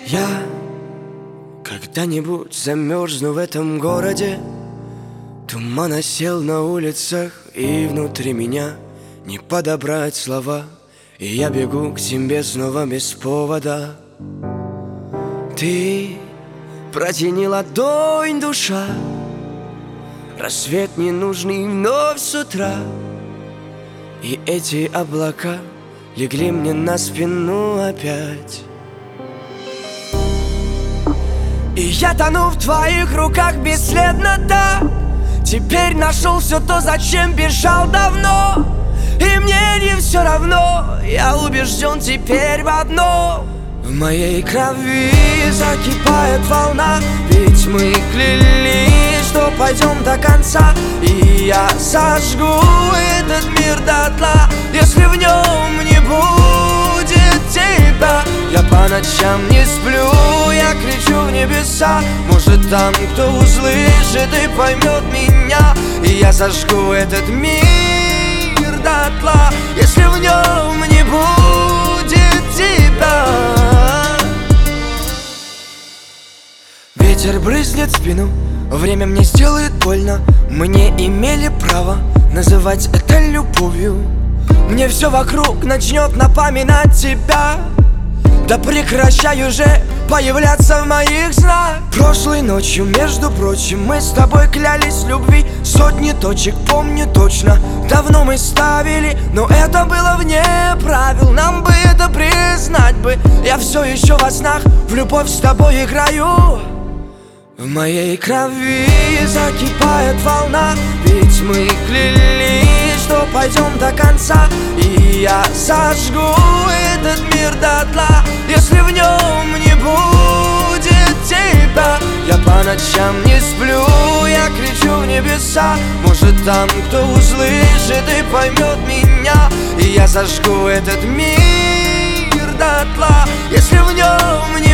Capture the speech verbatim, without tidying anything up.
Я когда-нибудь замерзну в этом городе. Туман осел на улицах, и внутри меня не подобрать слова. И я бегу к тебе снова без повода. Ты протяни ладонь, душа, рассвет ненужный вновь с утра. И эти облака легли мне на спину опять. И я тону в твоих руках бесследно так. Теперь нашел все то, зачем бежал давно. И мне не все равно, я убежден теперь в одном: в моей крови закипает волна. Ведь мы клялись, что пойдем до конца. И я сожгу этот мир дотла, если в нем не будет тебя. Я по ночам не сплю, я кричу в небеса. Может, там кто услышит и поймет меня. И я сожгу этот мир дотла, если в нем не будет тебя. Ветер брызнет в спину, время мне сделает больно. Мы не имели права называть это любовью. Мне все вокруг начнет напоминать тебя. Да прекращай уже появляться в моих снах. Прошлой ночью, между прочим, мы с тобой клялись в любви. Сотни точек помню точно, давно мы ставили. Но это было вне правил, нам бы это признать бы. Я все еще во снах в любовь с тобой играю. В моей крови закипает волна. Ведь мы клялись, что пойдем до конца. И я сожгу этот мир дотла, если в нем не будет тебя. Я по ночам не сплю, я кричу в небеса. Может, там кто услышит и поймет меня. И я сожгу этот мир дотла, если в нем не